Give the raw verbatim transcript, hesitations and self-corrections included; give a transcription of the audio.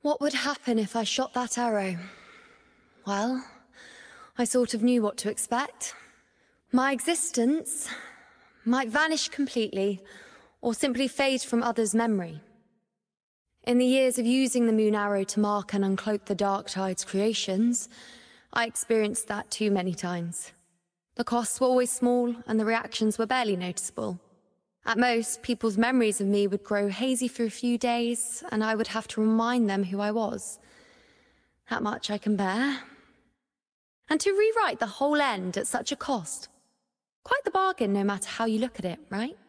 What would happen if I shot that arrow? Well, I sort of knew what to expect. My existence might vanish completely, or simply fade from others' memory. In the years of using the moon arrow to mark and uncloak the Darktide's creations, I experienced that too many times. The costs were always small, and the reactions were barely noticeable. At most, people's memories of me would grow hazy for a few days, and I would have to remind them who I was. That much I can bear. And to rewrite the whole end at such a cost. Quite the bargain, no matter how you look at it, right?